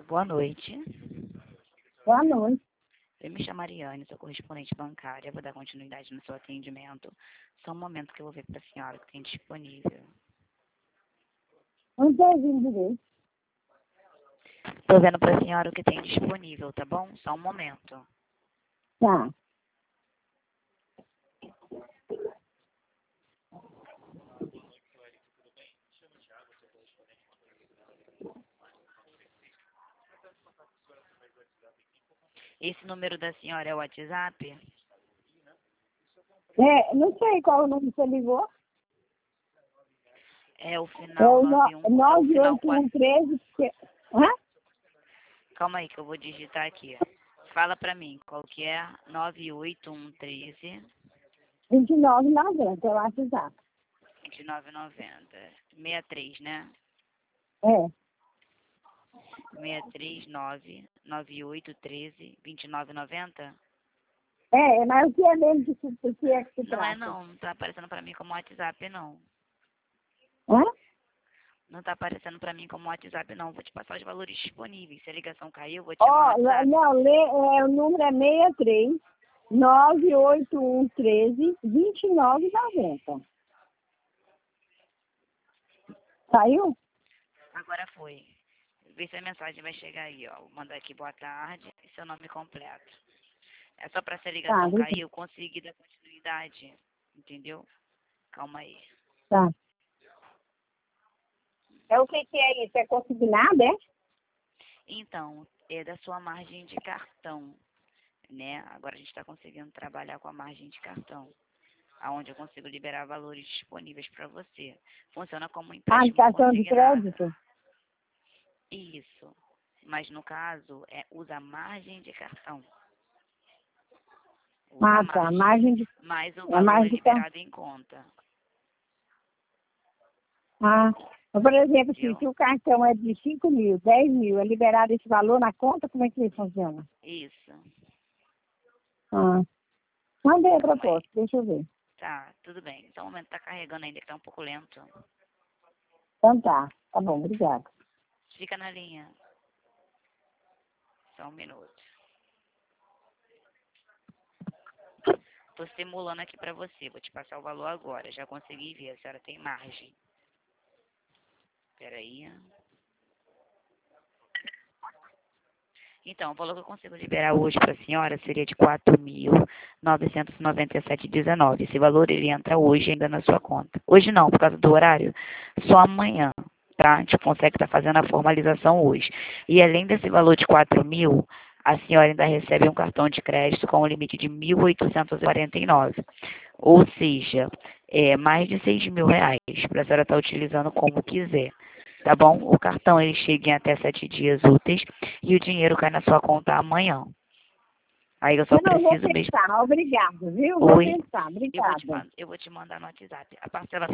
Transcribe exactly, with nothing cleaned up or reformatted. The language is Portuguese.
Boa noite. Boa noite. Eu me chamo Ariane, sou correspondente bancária. Vou dar continuidade no seu atendimento. Só um momento que eu vou ver para a senhora o que tem disponível. Não entendi direito. Estou vendo para a senhora o que tem disponível, tá bom? Só um momento. Tá. Esse número da senhora é o WhatsApp? É, não sei qual o nome que você ligou. É o É final o nove um. É o nove final oito quatro. um treze. Hã? Calma aí que eu vou digitar aqui. Fala para mim, qual que é? nove oito um treze. vinte e nove e noventa, eu acho exato. vinte e nove e noventa. sessenta e três, né? É. seis três nove nove oito treze vinte e nove e noventa? É, mas o que é mesmo que se, o que é que se Não é trata? não, não tá aparecendo pra mim como WhatsApp não. Hã? Não tá aparecendo pra mim como WhatsApp não. Vou te passar os valores disponíveis. Se a ligação caiu, eu vou te chamar Ó, no não, WhatsApp. não, lê, é, o número é seis três nove oito um treze vinte e nove e noventa. Saiu? Agora foi. Vê se a mensagem vai chegar aí, ó. Vou mandar aqui boa tarde e seu nome completo. É só pra se a Tá, ligação obrigada. cair, eu conseguir dar continuidade. Entendeu? Calma aí. Tá. É o que que é isso? É consignado, é? Então, é da sua margem de cartão, né? Agora a gente está conseguindo trabalhar com a margem de cartão, aonde eu consigo liberar valores disponíveis para você. Funciona como um Ah, de empréstimo cartão de consignado. crédito? Isso. Mas no caso, é usa margem de cartão. Usa Ah, a tá. margem. Margem de... Mas o É valor é margem de cartão. liberado em conta. Ah, então, por exemplo, assim, Entendeu? se o cartão é de cinco mil, dez mil, é liberado esse valor na conta, como é que funciona? Isso. Ah, mandei a Calma aí. proposta, deixa eu ver. Tá, tudo bem. Então o momento tá carregando ainda, que tá um pouco lento. Então tá, tá bom, obrigada. Fica na linha. Só um minuto. Tô simulando aqui pra você. Vou te passar o valor agora. Já consegui ver. A senhora tem margem. Peraí. Então, o valor que eu consigo liberar hoje para a senhora seria de quatro mil novecentos e noventa e sete reais e dezenove. Esse valor ele entra hoje ainda na sua conta. Hoje não, por causa do horário. Só amanhã, tá? A gente consegue estar fazendo a formalização hoje. E além desse valor de quatro mil, a senhora ainda recebe um cartão de crédito com um limite de mil oitocentos e quarenta e nove. Ou seja, é mais de seis mil reais para a senhora estar utilizando como quiser. Tá bom? O cartão ele chega em até sete dias úteis e o dinheiro cai na sua conta amanhã. Aí eu só Eu não vou preciso mesmo. pensar, obrigada, viu? Vou Oi? pensar, Eu vou te, obrigada. man- eu vou te mandar no WhatsApp. A parcela